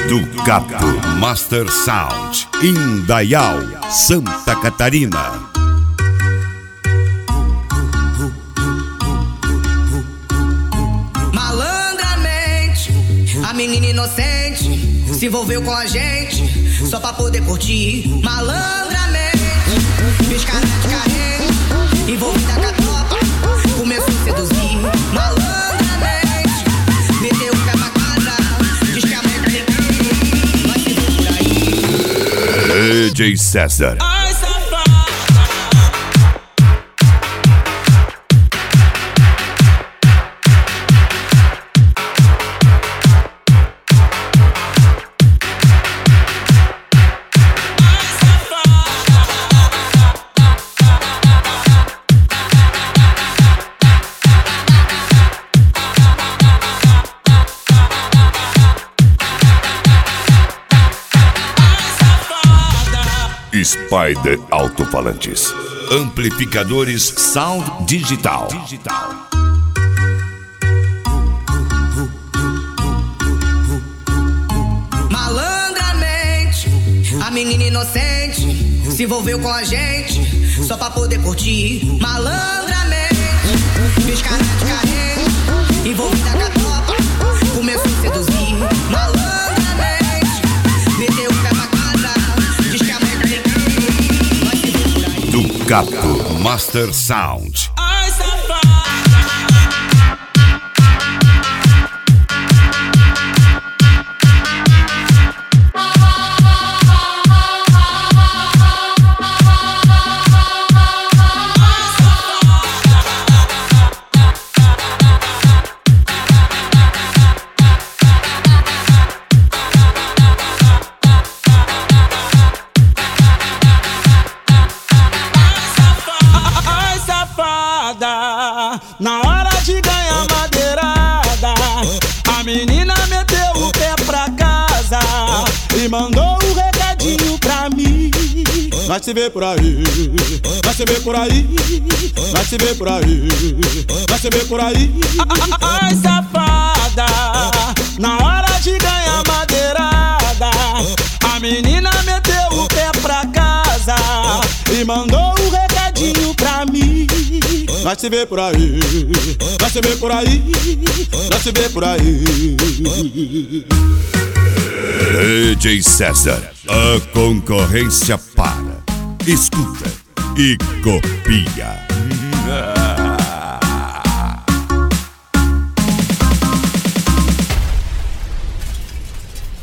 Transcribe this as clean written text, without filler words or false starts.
Ducato Master Sound, Indaial, Santa Catarina. Malandramente, a menina inocente se envolveu com a gente só pra poder curtir. Malandramente, fez cara de carente, envolvida com a tropa, começou a seduzir. Malandramente, meteu o pé pra casa, diz que a mãe tá ligando, vai se ver por aí. DJ César. Spider Alto-Falantes, amplificadores Sound Digital. Malandramente, a menina inocente se envolveu com a gente só pra poder curtir. Malandramente, fez cara de carente, envolvida com a tropa, começou a seduzir. Malandramente, meteu o pé pra casa, diz que a mãe tá ligando, vai se ver por aí. Ducato Master Sound. Na hora de ganhar madeirada, a menina meteu o pé pra casa e mandou um recadinho pra mim. Vai se ver por aí, vai se ver por aí, vai se ver por aí, vai se ver por aí. Ai, safada, na hora de ganhar madeirada, a menina meteu o pé pra casa e mandou um recadinho pra mim. Vai se ver por aí, vai se ver por aí, vai se ver por aí. DJ César, a concorrência para, escuta e copia.